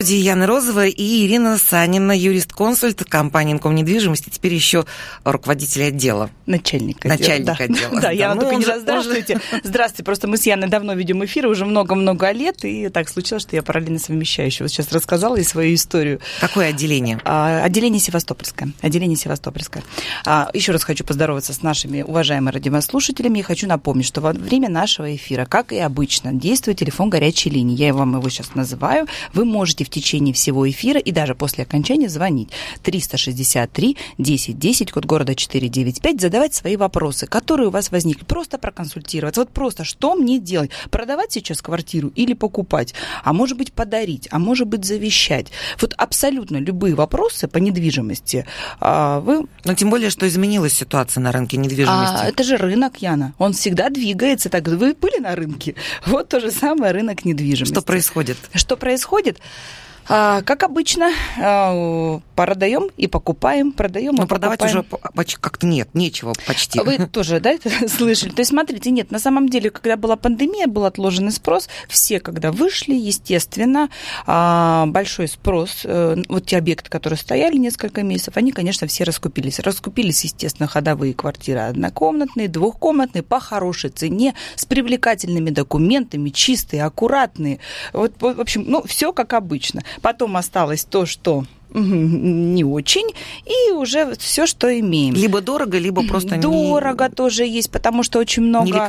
Яна Розова и Ирина Санина, юрист-консульт компании «Инком недвижимости», теперь еще руководитель отдела. Начальник отдела. Да, Яна только не раз. Здравствуйте. Здравствуйте. Просто мы с Яной давно ведем эфиры, уже много-много лет, и так случилось, что я параллельно совмещающая. Вот сейчас рассказала и свою историю. Какое отделение? Отделение Севастопольское. Еще раз хочу поздороваться с нашими уважаемыми радиослушателями и хочу напомнить, что во время нашего эфира, как и обычно, действует телефон горячей линии. Я вам его сейчас называю. Вы можете в течение всего эфира и даже после окончания звонить 363-10-10, код города 495, задавать свои вопросы, которые у вас возникли. Просто проконсультироваться. Вот просто, что мне делать? Продавать сейчас квартиру или покупать? А может быть, подарить? А может быть, завещать? Вот абсолютно любые вопросы по недвижимости вы... Но тем более, что изменилась ситуация на рынке недвижимости. Это же рынок, Яна. Он всегда двигается. Так, вы были на рынке? Вот то же самое рынок недвижимости. Что происходит? Как обычно, продаем и покупаем, продаем и покупаем. Но продавать уже как-то нечего почти. Вы тоже, да, это слышали? То есть, смотрите, нет, на самом деле, когда была пандемия, был отложенный спрос, все, когда вышли, естественно, большой спрос, вот те объекты, которые стояли несколько месяцев, они, конечно, все раскупились. Раскупились, естественно, ходовые квартиры однокомнатные, двухкомнатные, по хорошей цене, с привлекательными документами, чистые, аккуратные. Вот, в общем, все как обычно. Потом осталось то, что не очень, и уже все, что имеем. Либо дорого, либо просто дорого тоже есть, потому что очень много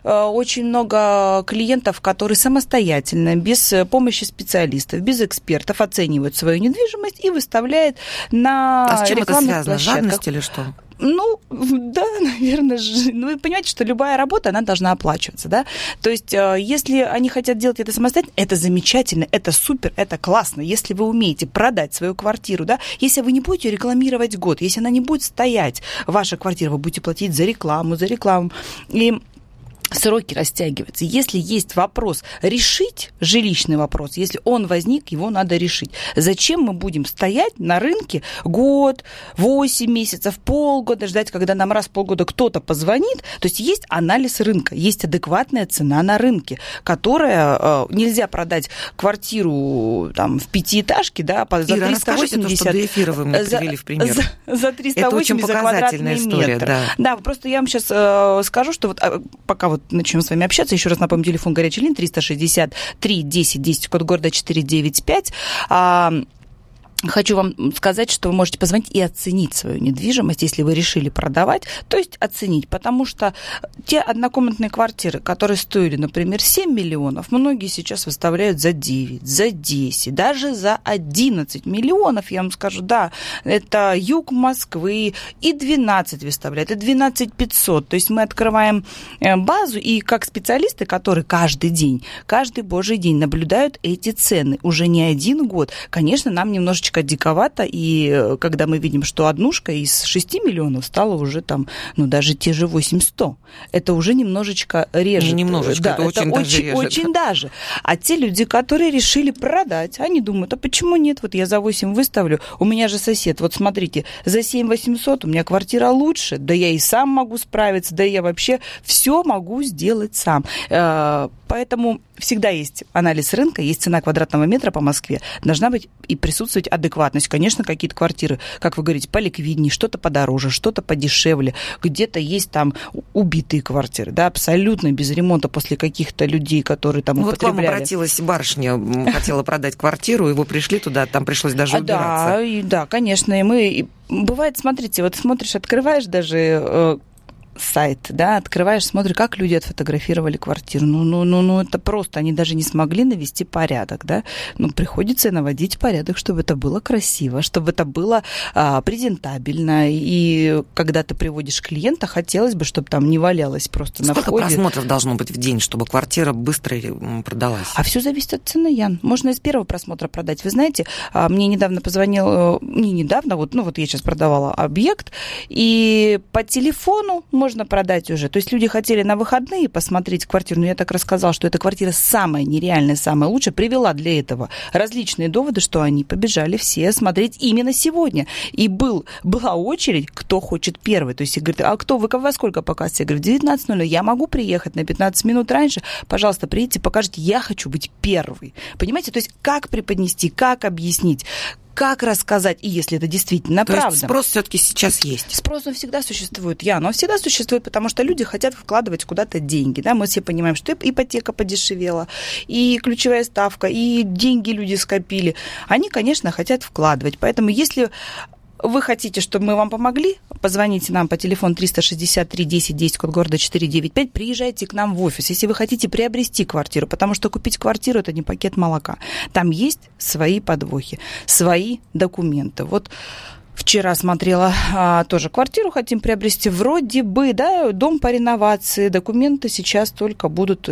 клиентов, которые самостоятельно, без помощи специалистов, без экспертов оценивают свою недвижимость и выставляют на рекламных площадках. Жадность или что? Да, наверное. Вы понимаете, что любая работа, она должна оплачиваться, да? То есть, если они хотят делать это самостоятельно, это замечательно, это супер, это классно. Если вы умеете продать свою квартиру, да, если вы не будете рекламировать год, если она не будет стоять, ваша квартира, вы будете платить за рекламу, и сроки растягиваются. Если есть вопрос решить, жилищный вопрос, если он возник, его надо решить. Зачем мы будем стоять на рынке год, 8 месяцев, полгода, ждать, когда нам раз в полгода кто-то позвонит? То есть есть анализ рынка, есть адекватная цена на рынке, которая... Нельзя продать квартиру там, в пятиэтажке, да, за 380... то, что до эфира вы мне привели в пример. За 380 Это очень показательная история, метр. Да. Да, просто я вам сейчас скажу, что вот пока вот начнем с вами общаться. Еще раз напомню, телефон горячей линии 363-10-10, код города 495. Хочу вам сказать, что вы можете позвонить и оценить свою недвижимость, если вы решили продавать, то есть оценить, потому что те однокомнатные квартиры, которые стоили, например, 7 миллионов, многие сейчас выставляют за 9, за 10, даже за 11 миллионов, я вам скажу, да, это юг Москвы, и 12 выставляют, и 12 500, то есть мы открываем базу, и как специалисты, которые каждый день, каждый божий день наблюдают эти цены, уже не один год, конечно, нам немножечко диковато, и когда мы видим, что однушка из 6 миллионов стала уже там, даже те же 800. Это уже немножечко режет. Немножечко, да, это очень даже режет. Очень даже. А те люди, которые решили продать, они думают, а почему нет? Вот я за 8 выставлю, у меня же сосед, вот смотрите, за 7 800 у меня квартира лучше, да я и сам могу справиться, да я вообще все могу сделать сам. Поэтому всегда есть анализ рынка, есть цена квадратного метра по Москве. Должна быть и присутствовать адекватность. Конечно, какие-то квартиры, как вы говорите, поликвиднее, что-то подороже, что-то подешевле. Где-то есть там убитые квартиры, да, абсолютно без ремонта после каких-то людей, которые там употребляли. Вот к вам обратилась барышня, хотела продать квартиру, и вы пришли туда, там пришлось даже убираться. Да, конечно. Бывает, смотрите, вот смотришь, открываешь даже... сайт, да, открываешь, смотришь, как люди отфотографировали квартиру. Это просто, они даже не смогли навести порядок, да. Приходится наводить порядок, чтобы это было красиво, чтобы это было презентабельно. И когда ты приводишь клиента, хотелось бы, чтобы там не валялось просто на входе. Сколько просмотров должно быть в день, чтобы квартира быстро продалась? А все зависит от цены, Ян. Можно из первого просмотра продать. Вы знаете, мне недавно позвонил, вот я сейчас продавала объект, и по телефону можно продать уже. То есть люди хотели на выходные посмотреть квартиру, но я так рассказала, что эта квартира самая нереальная, самая лучшая, привела для этого различные доводы, что они побежали все смотреть именно сегодня. И была очередь, кто хочет первый. То есть говорит, а кто, вы во сколько показываете? Я говорю, 19:00, я могу приехать на 15 минут раньше, пожалуйста, приедьте, покажите, я хочу быть первой. Понимаете? То есть как преподнести, как объяснить, как рассказать, и если это действительно то правда. Есть спрос все-таки сейчас есть? Спрос, он всегда существует, Яна, он всегда существует, потому что люди хотят вкладывать куда-то деньги, да, мы все понимаем, что ипотека подешевела, и ключевая ставка, и деньги люди скопили, они, конечно, хотят вкладывать, поэтому если вы хотите, чтобы мы вам помогли, позвоните нам по телефону 363 10 10, код города 495, приезжайте к нам в офис, если вы хотите приобрести квартиру, потому что купить квартиру – это не пакет молока. Там есть свои подвохи, свои документы. Вот вчера смотрела тоже квартиру, хотим приобрести. Вроде бы, да, дом по реновации, документы сейчас только будут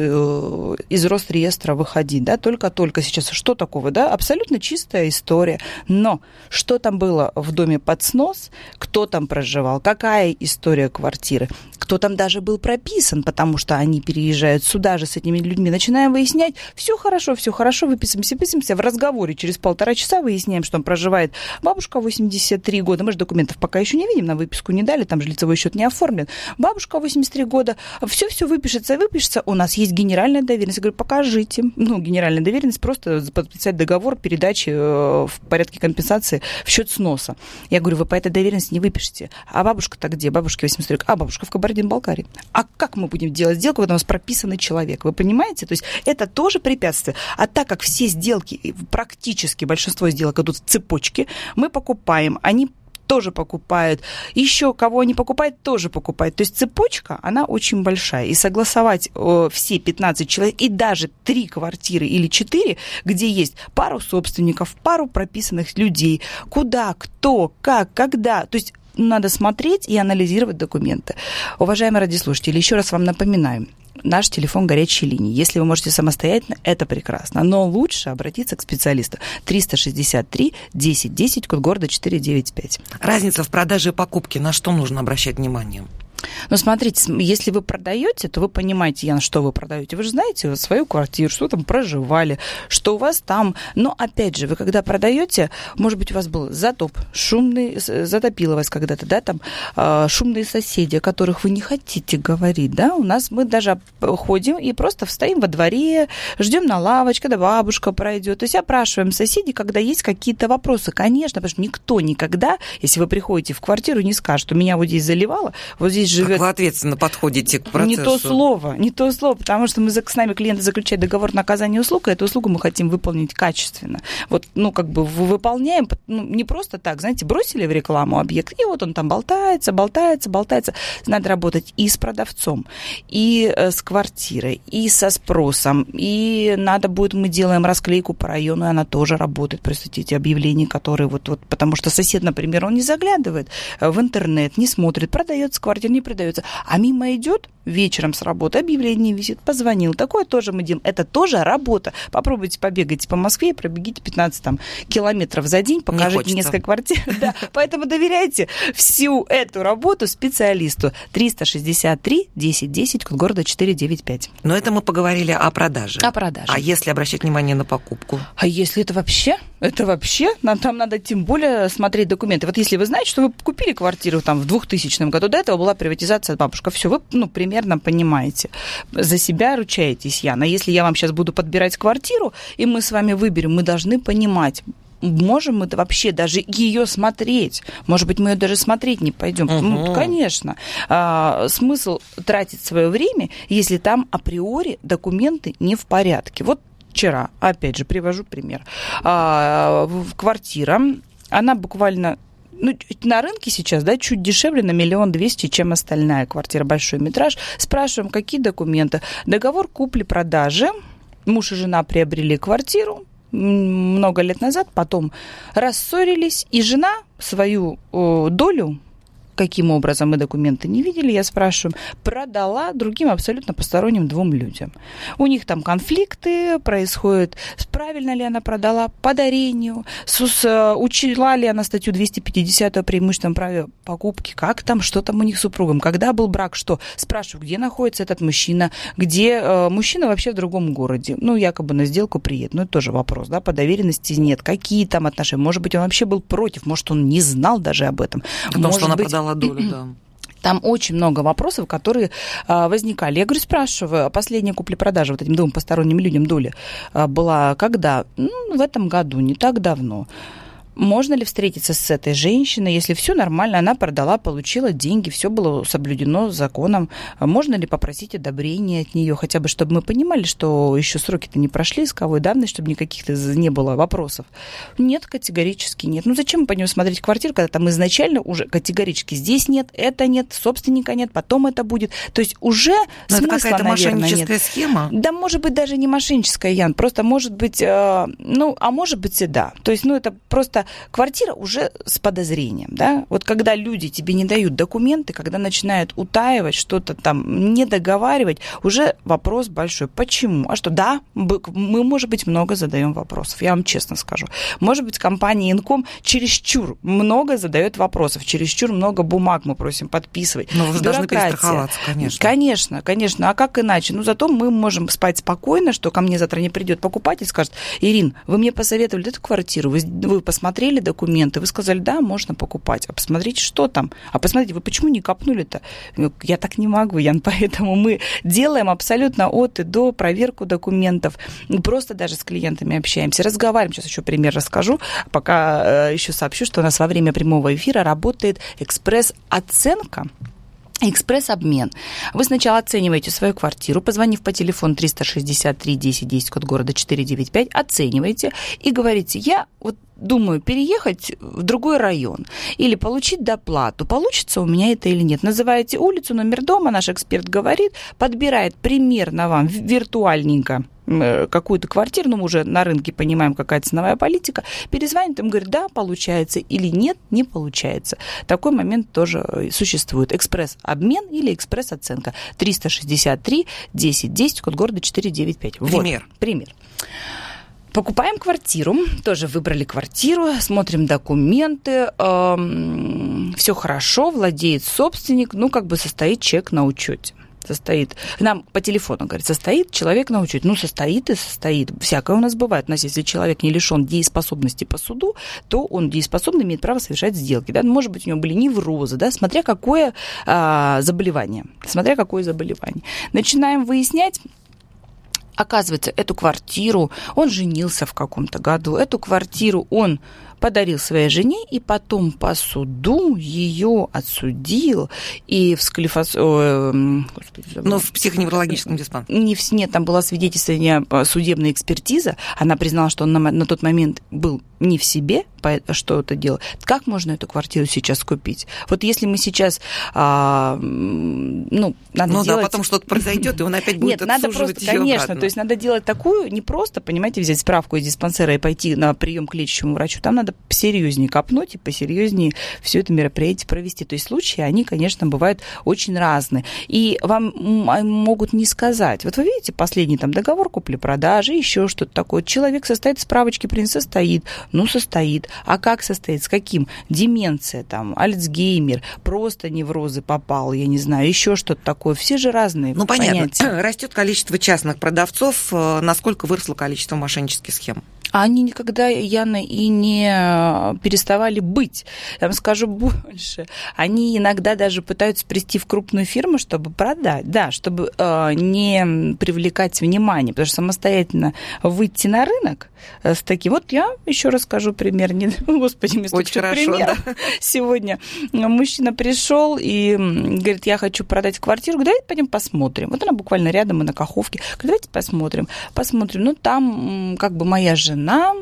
из Росреестра выходить, да, только-только сейчас. Что такого, да? Абсолютно чистая история. Но что там было в доме под снос, кто там проживал, какая история квартиры, кто там даже был прописан, потому что они переезжают сюда же с этими людьми. Начинаем выяснять, все хорошо, выписываемся в разговоре. Через 1,5 часа выясняем, что там проживает бабушка 83 года. Мы же документов пока еще не видим, нам выписку не дали, там же лицевой счет не оформлен. Бабушка 83 года, все выпишется. У нас есть генеральная доверенность. Я говорю, покажите. Генеральная доверенность, просто подписать договор передачи в порядке компенсации в счет сноса. Я говорю, вы по этой доверенности не выпишете. А бабушка-то где? Бабушке 83 года. А бабушка в Кабардино-Балкарии. А как мы будем делать сделку, когда у нас прописанный человек? Вы понимаете? То есть это тоже препятствие. А так как все сделки, практически большинство сделок идут в цепочке, мы покупаем, они тоже покупают. Еще кого они покупают, тоже покупают. То есть цепочка, она очень большая. И согласовать все 15 человек и даже 3 квартиры или 4, где есть пару собственников, пару прописанных людей, куда, кто, как, когда. То есть надо смотреть и анализировать документы. Уважаемые радиослушатели, еще раз вам напоминаю, наш телефон горячей линии. Если вы можете самостоятельно, это прекрасно. Но лучше обратиться к специалисту. 363 10 10, код города 495. Разница в продаже и покупке. На что нужно обращать внимание? Но смотрите, если вы продаете, то вы понимаете, Яна, что вы продаете. Вы же знаете свою квартиру, что там проживали, что у вас там. Но опять же, вы когда продаете, может быть, у вас был затоп, шумный, затопило вас когда-то, да, там шумные соседи, о которых вы не хотите говорить, да. У нас мы даже ходим и просто стоим во дворе, ждем на лавочке, когда бабушка пройдет. То есть опрашиваем соседей, когда есть какие-то вопросы. Конечно, потому что никто никогда, если вы приходите в квартиру, не скажет, что меня вот здесь заливало, вот здесь живет... Как вы ответственно подходите к процессу? Не то слово, потому что с нами клиенты заключают договор на оказание услуг, и эту услугу мы хотим выполнить качественно. Вот, выполняем, не просто так, знаете, бросили в рекламу объект, и вот он там болтается. Надо работать и с продавцом, и с квартирой, и со спросом, и надо будет, мы делаем расклейку по району, и она тоже работает, представьте, эти объявления, которые потому что сосед, например, он не заглядывает в интернет, не смотрит, продается квартира, не продается, а мимо идет вечером с работы, объявление висит, позвонил. Такое тоже мы делаем. Это тоже работа. Попробуйте побегайте по Москве, пробегите 15 километров за день, покажите несколько квартир. Да. Поэтому доверяйте всю эту работу специалисту. 363 10 10, код города 495. Но это мы поговорили о продаже. О продаже. А если обращать внимание на покупку? А если это вообще, там надо тем более смотреть документы. Вот если вы знаете, что вы купили квартиру там в 2000 году, до этого была приватизация, бабушка, все, вы, примерно понимаете. За себя ручаетесь, Яна. Если я вам сейчас буду подбирать квартиру, и мы с вами выберем, мы должны понимать, можем мы вообще даже ее смотреть. Может быть, мы ее даже смотреть не пойдем. Конечно. Смысл тратить свое время, если там априори документы не в порядке. Вот вчера, опять же, привожу пример. Квартира, она буквально... на рынке сейчас, да, чуть дешевле на 1 200 000, чем остальная квартира, большой метраж. Спрашиваем, какие документы. Договор купли-продажи. Муж и жена приобрели квартиру много лет назад, потом рассорились, и жена свою долю каким образом, мы документы не видели, я спрашиваю, продала другим абсолютно посторонним 2 людям. У них там конфликты происходят, правильно ли она продала, по дарению, учла ли она статью 250 о преимущественном праве покупки, как там, что там у них с супругом, когда был брак, что. Спрашиваю, где находится этот мужчина, где мужчина вообще в другом городе, ну, якобы на сделку приедет, ну, это тоже вопрос, да, по доверенности нет, какие там отношения, может быть, он вообще был против, может, он не знал даже об этом. Потому что она продала долю, да. Там очень много вопросов, которые возникали. Я говорю, спрашиваю, последняя купля-продажа вот этим 2 посторонним людям доля была когда? В этом году, не так давно. Можно ли встретиться с этой женщиной, если все нормально, она продала, получила деньги, все было соблюдено законом? Можно ли попросить одобрения от нее, хотя бы, чтобы мы понимали, что еще сроки-то не прошли исковой давности, чтобы никаких не было вопросов? Нет, категорически нет. Ну зачем мы пойдем смотреть квартиру, когда там изначально уже категорически здесь нет, это нет, собственника нет, потом это будет. То есть уже смысла, это какая-то мошенническая нет. Схема? Да, может быть, даже не мошенническая, Ян, просто может быть, а может быть и да. То есть, это просто квартира уже с подозрением, да, вот когда люди тебе не дают документы, когда начинают утаивать, что-то там не договаривать, уже вопрос большой. Почему? А что? Да, мы, может быть, много задаем вопросов, я вам честно скажу. Может быть, компания Инком чересчур много задает вопросов, чересчур много бумаг мы просим подписывать. Но вы должны перестраховаться, конечно. Конечно. А как иначе? Зато мы можем спать спокойно, что ко мне завтра не придет покупатель и скажет: Ирин, вы мне посоветовали эту квартиру, вы посмотрели документы, вы сказали, да, можно покупать, а посмотрите, что там, а посмотрите, вы почему не копнули-то? Я так не могу, Ян, поэтому мы делаем абсолютно от и до проверку документов, просто даже с клиентами общаемся, разговариваем, сейчас еще пример расскажу, пока еще сообщу, что у нас во время прямого эфира работает экспресс-оценка, экспресс-обмен. Вы сначала оцениваете свою квартиру, позвонив по телефону 363 10 10, код города 495, оцениваете и говорите: я думаю переехать в другой район или получить доплату. Получится у меня это или нет? Называете улицу, номер дома, наш эксперт говорит, подбирает примерно вам виртуальненько какую-то квартиру, мы уже на рынке понимаем, какая ценовая политика, перезвонит им, говорит, да, получается, или нет, не получается. Такой момент тоже существует. Экспресс-обмен или экспресс-оценка. 363 10 10, код города 495. Пример. Покупаем квартиру, тоже выбрали квартиру, смотрим документы, все хорошо, владеет собственник, состоит чек на учете. Нам по телефону говорит, состоит человек на учете. Состоит и состоит. Всякое у нас бывает. У нас, если человек не лишен дееспособности по суду, то он дееспособный, имеет право совершать сделки. Да? Может быть, у него были неврозы, да? Смотря какое заболевание. Начинаем выяснять. Оказывается, эту квартиру он женился в каком-то году, эту квартиру он подарил своей жене, и потом по суду ее отсудил, и в в психоневрологическом диспансере. Нет, там была свидетельствование, судебная экспертиза, она признала, что он на тот момент был не в себе, что это делал. Как можно эту квартиру сейчас купить? Вот если мы сейчас, надо делать... да, потом что-то произойдет, и он опять будет отсуживать ее конечно, обратно. То есть надо делать такую, не просто, понимаете, взять справку из диспансера и пойти на прием к лечащему врачу, там надо посерьезнее копнуть и посерьезнее все это мероприятие провести. То есть случаи, они, конечно, бывают очень разные. И вам могут не сказать. Вот вы видите, последний там договор купли-продажи, еще что-то такое. Человек состоит, справочки принес, состоит. Состоит. А как состоит? С каким? Деменция, там, Альцгеймер, просто неврозы попал, я не знаю, еще что-то такое. Все же разные понятия. Понятно. Растет количество частных продавцов. Насколько выросло количество мошеннических схем? Они никогда, Яна, и не переставали быть. Я вам скажу больше. Они иногда даже пытаются прийти в крупную фирму, чтобы продать, да, чтобы не привлекать внимание, потому что самостоятельно выйти на рынок с таким... Вот я еще расскажу пример. Господи, мне очень хорошо, пример. Да. Сегодня мужчина пришел и говорит, я хочу продать квартиру. Говорит, давайте пойдем посмотрим. Вот она буквально рядом, мы на Каховке. Говорит, давайте посмотрим. Там моя жена,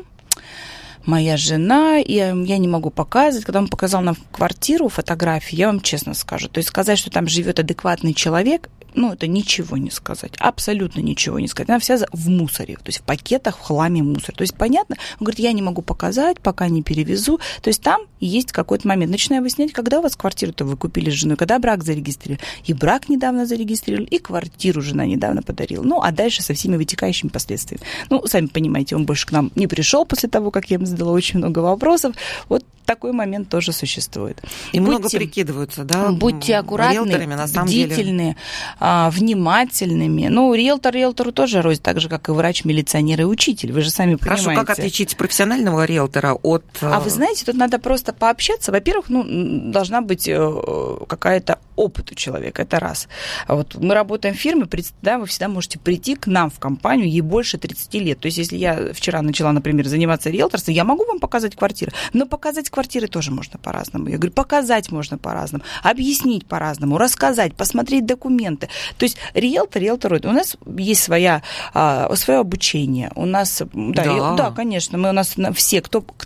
и я не могу показывать. Когда он показал нам квартиру, фотографии, я вам честно скажу, то есть сказать, что там живет адекватный человек, это ничего не сказать, абсолютно ничего не сказать. Она вся в мусоре, то есть в пакетах, в хламе мусор. То есть, понятно, он говорит, я не могу показать, пока не перевезу. То есть там есть какой-то момент. Начинаю выяснять, когда у вас квартиру-то вы купили с женой, когда брак зарегистрировали. И брак недавно зарегистрировали, и квартиру жена недавно подарила. А дальше со всеми вытекающими последствиями. Сами понимаете, он больше к нам не пришел после того, как я ему задала очень много вопросов. Вот такой момент тоже существует. И много прикидываются, да? Будьте аккуратны, бдительны, внимательными. Риэлтор риэлтору тоже рознь, так же, как и врач, милиционер и учитель. Вы же сами понимаете. Хорошо, как отличить профессионального риэлтора от... А вы знаете, тут надо просто пообщаться. Во-первых, должна быть какая-то опыт у человека, это раз. А вот мы работаем в фирме, вы всегда можете прийти к нам в компанию, ей больше 30 лет. То есть, если я вчера начала, например, заниматься риэлторством, я могу вам показать квартиры, но показать квартиры тоже можно по-разному. Я говорю, показать можно по-разному, объяснить по-разному, рассказать, посмотреть документы. То есть риэлтору, у нас есть свое обучение. У нас, да, конечно, у нас все,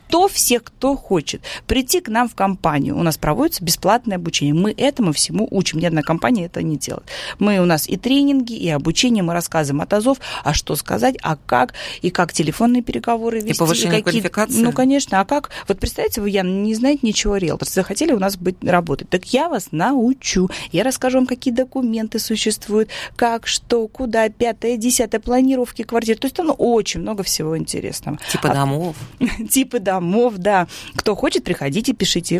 кто хочет прийти к нам в компанию, у нас проводится бесплатное обучение. Мы этому всему учим. Ни одна компания это не делает. У нас и тренинги, и обучение, мы рассказываем от азов, а что сказать, а как, и как телефонные переговоры вести. И повышение квалификации. Конечно, а как? Вот представьте, вы, Яна, не знаете ничего о риэлторстве, захотели у нас работать. Так я вас научу. Я расскажу вам, какие документы существуют, как, что, куда, 5-е, 10-е, планировки квартир. То есть там очень много всего интересного. Типа домов. Типы домов, да. Кто хочет, приходите, пишите.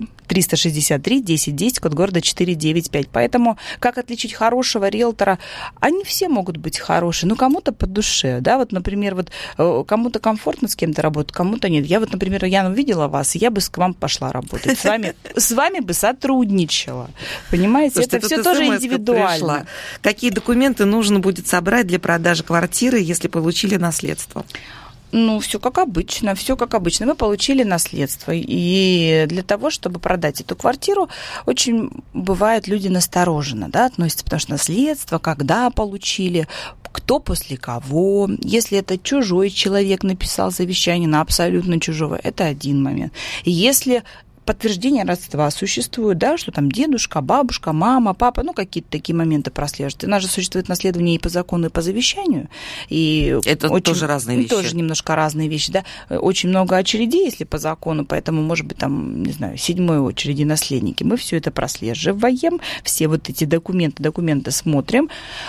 363-1010, код города 495. Поэтому как отличить хорошего риэлтора? Они все могут быть хорошие, но кому-то по душе, да, вот, например, кому-то комфортно с кем-то работать, кому-то нет. Я например, Яна, увидела вас, и я бы к вам пошла работать. С вами бы сотрудничала. Понимаете? Слушайте, это все тоже индивидуально. Пришла. Какие документы нужно будет собрать для продажи квартиры, если получили наследство? Все как обычно, Мы получили наследство, и для того, чтобы продать эту квартиру, очень бывает люди настороженно, да, относятся, потому что наследство, когда получили, кто после кого, если это чужой человек написал завещание на абсолютно чужого, это один момент. И если подтверждение родства существует, да, что там дедушка, бабушка, мама, папа, какие-то такие моменты прослеживаются. У нас же существует наследование и по закону, и по завещанию. И это тоже разные вещи. Тоже немножко разные вещи, да. Очень много очередей, если по закону, поэтому, может быть, там, не знаю, 7-й очереди наследники. Мы все это прослеживаем, все вот эти документы смотрим.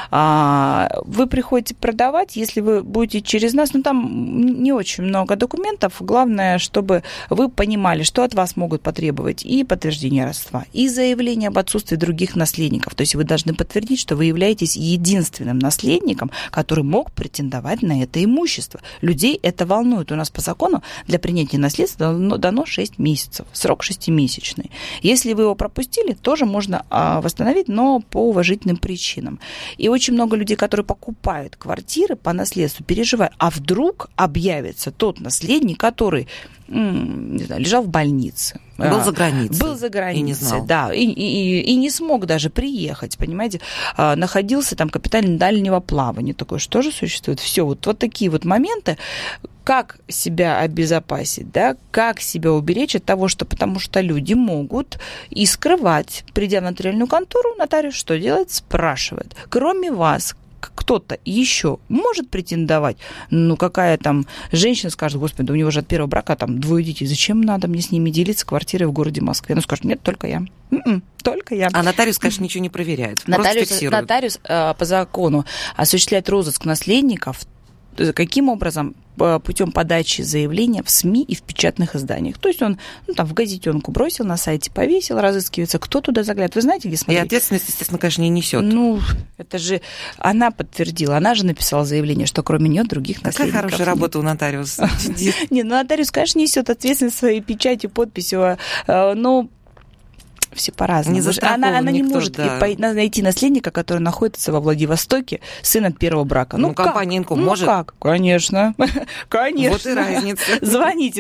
Вы приходите продавать, если вы будете через нас, там не очень много документов. Главное, чтобы вы понимали, что от вас могут потребовать и подтверждение родства, и заявление об отсутствии других наследников. То есть вы должны подтвердить, что вы являетесь единственным наследником, который мог претендовать на это имущество. Людей это волнует. У нас по закону для принятия наследства дано 6 месяцев, срок 6-месячный. Если вы его пропустили, тоже можно восстановить, но по уважительным причинам. И очень много людей, которые покупают квартиры по наследству, переживают, а вдруг объявится тот наследник, который не знаю, лежал в больнице. Был за границей. Был за границей, и не знал. Да. И не смог даже приехать, понимаете. Находился там капитан дальнего плавания. Такое что же существует? Все, вот такие вот моменты. Как себя обезопасить, да, как себя уберечь от того, что, потому что люди могут и скрывать. Придя в нотариальную контору, нотариус что делает? Спрашивает. Кроме вас, кто-то еще может претендовать, какая там женщина скажет, господи, у него же от первого брака там 2 детей, зачем надо мне с ними делиться квартирой в городе Москве? Она скажет, нет, только я. Только я. А нотариус, конечно, ничего не проверяет, нотариус по закону осуществляет розыск наследников. Каким образом? Путем подачи заявления в СМИ и в печатных изданиях. То есть он в газетенку бросил, на сайте повесил, разыскивается, кто туда заглядывает. Вы знаете, где смотреть? И ответственность, естественно, конечно, не несет. Это же она подтвердила, она же написала заявление, что кроме нее других наследников. Какая хорошая работа у нотариуса. Нотариус, конечно, несет ответственность своей печатью, подписью, но все по-разному. Она не может найти наследника, который находится во Владивостоке, сын от первого брака. Компания Инком может? Как? Конечно. Конечно. Вот и разница. Звоните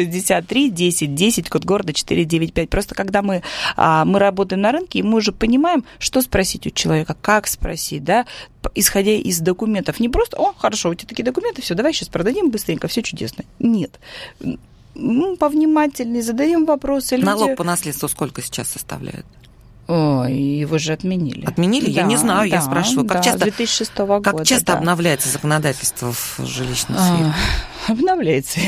363-1010, код города 495. Просто когда мы работаем на рынке, и мы уже понимаем, что спросить у человека, как спросить, да, исходя из документов. Не просто, хорошо, у тебя такие документы, все, давай сейчас продадим быстренько, все чудесно. Нет. Повнимательнее, задаем вопросы. Налог по наследству сколько сейчас составляет? Ой, его же отменили. Отменили? Да, я не знаю, я спрашиваю. Как часто, 2006 года. Как часто обновляется законодательство в жилищной сфере? Обновляется,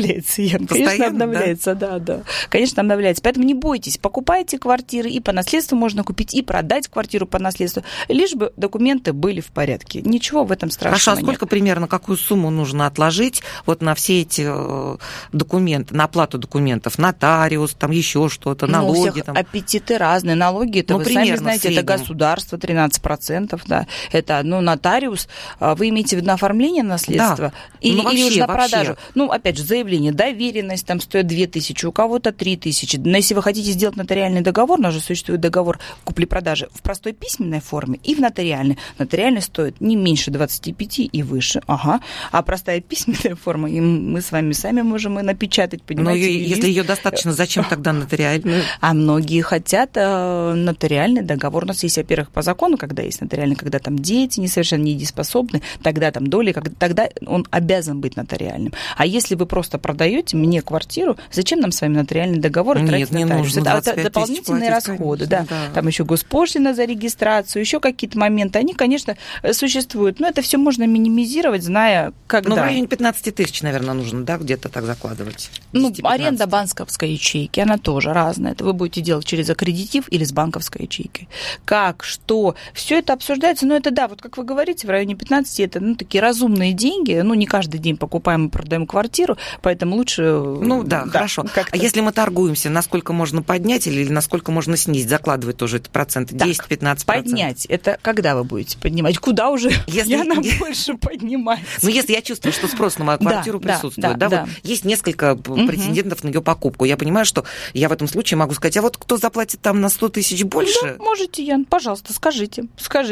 Ян. Конечно, обновляется, да. Конечно, обновляется. Поэтому не бойтесь, покупайте квартиры, и по наследству можно купить, и продать квартиру по наследству, лишь бы документы были в порядке. Ничего в этом страшного нет. Хорошо, а сколько примерно, какую сумму нужно отложить вот на все эти документы, на оплату документов, нотариус, там еще что-то, налоги? У всех там. аппетиты разные. Налоги, это вы сами знаете, это государство, 13%, да. Это, нотариус. Вы имеете в виду оформление наследства? Да. Или уж на продажу? Опять же, заявление, доверенность, там стоит 2000, у кого-то 3000. Но если вы хотите сделать нотариальный договор, у нас же существует договор купли-продажи в простой письменной форме и в нотариальной. Нотариальный стоит не меньше 25 и выше. Ага. А простая письменная форма, и мы с вами сами можем и напечатать, понимаете? Но если ее достаточно, зачем тогда нотариальную? А многие хотят нотариальный договор. У нас есть, во-первых, по закону, когда есть нотариальный, когда там дети несовершенно недееспособны, тогда там доли, тогда он обязан быть нотариальным. А если вы просто продаете мне квартиру, зачем нам с вами нотариальный договор тратить нотариус? Это дополнительные расходы, да. Там еще госпошлина за регистрацию, еще какие-то моменты. Они, конечно, существуют, но это все можно минимизировать, зная, когда. В районе 15 тысяч, наверное, нужно, да, где-то так закладывать. Аренда банковской ячейки, она тоже разная. Это вы будете делать через аккредитив или с банковской ячейкой. Как, что, все это обсуждается, но это, да, вот как вы говорите, в районе 15 это, такие разумные деньги, не каждый день покупаем и продаем квартиру, поэтому лучше... Хорошо. А если мы торгуемся, насколько можно поднять или насколько можно снизить, закладывать тоже это проценты, 10-15%? Поднять, это когда вы будете поднимать? Куда уже? Она больше поднимать. Если я чувствую, что спрос на мою квартиру присутствует, вот есть несколько претендентов на ее покупку, я понимаю, что я в этом случае могу сказать, а вот кто заплатит там на 100 тысяч больше? Да, можете, Ян, пожалуйста, скажите,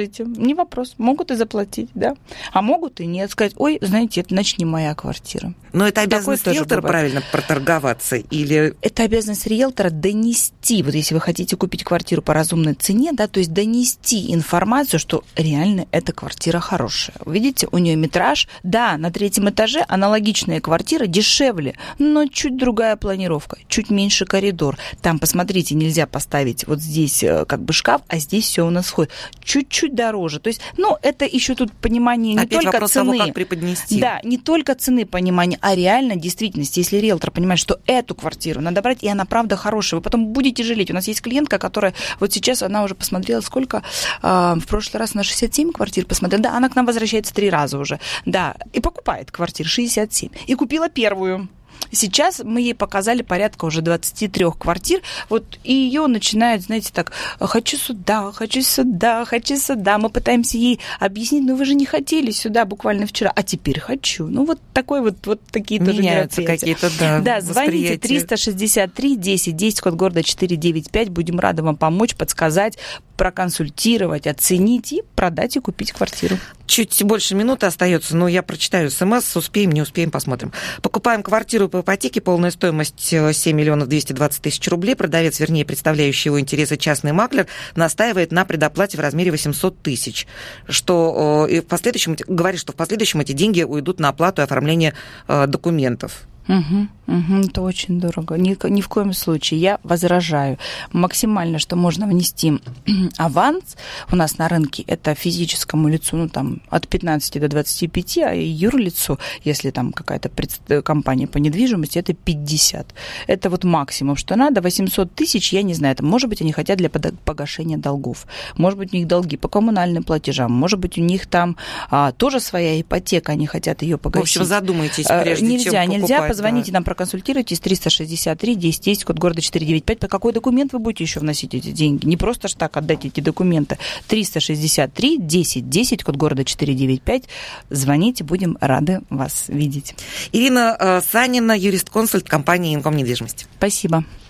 не вопрос, могут и заплатить, да, а могут и нет, сказать, ой, знаете, это значит не моя квартира. Но это обязанность риэлтора правильно проторговаться или... Это обязанность риэлтора донести, вот если вы хотите купить квартиру по разумной цене, да, то есть донести информацию, что реально эта квартира хорошая. Видите, у нее метраж, да, на 3-м этаже аналогичная квартира дешевле, но чуть другая планировка, чуть меньше коридор. Там, посмотрите, нельзя поставить вот здесь как бы шкаф, а здесь все у нас входит. Чуть-чуть дороже. То есть, это еще тут понимание не опять только цены. Того, как преподнести. Да, не только цены понимания, а реально действительности. Если риэлтор понимает, что эту квартиру надо брать, и она правда хорошая, вы потом будете жалеть. У нас есть клиентка, которая вот сейчас, она уже посмотрела, сколько, в прошлый раз на 67 квартир посмотрела, да, она к нам возвращается 3 раза уже, да, и покупает квартир 67, и купила первую. Сейчас мы ей показали порядка уже 23 квартир, вот, и ее начинает, знаете, так, хочу сюда. Мы пытаемся ей объяснить, вы же не хотели сюда буквально вчера, а теперь хочу. Вот такой вот такие тоже меняются какие-то, да. Да, звоните 363-10-10, код города 495, будем рады вам помочь, подсказать, проконсультировать, оценить и продать и купить квартиру. Чуть больше минуты остается, но я прочитаю СМС, успеем, не успеем, посмотрим. Покупаем квартиру по ипотеке, полная стоимость 7 миллионов 220 тысяч рублей. Продавец, вернее, представляющий его интересы частный маклер, настаивает на предоплате в размере 800 тысяч, что и в последующем, говорит, что в последующем эти деньги уйдут на оплату и оформление документов. Это очень дорого. Ни в коем случае. Я возражаю. Максимально, что можно внести аванс у нас на рынке, это физическому лицу, от 15 до 25, а юрлицу, если там какая-то компания по недвижимости, это 50. Это вот максимум, что надо. 800 тысяч, я не знаю, это, может быть, они хотят для погашения долгов. Может быть, у них долги по коммунальным платежам. Может быть, у них там тоже своя ипотека, они хотят ее погасить. В общем, задумайтесь, прежде чем покупать. Нельзя. Позвоните нам, проконсультируйтесь, 363-10-10, код города 495. По какой документ вы будете еще вносить эти деньги? Не просто ж так отдать эти документы. 363-10-10, код города 495. Звоните, будем рады вас видеть. Ирина Санина, юрист-консульт компании «Инком недвижимость». Спасибо.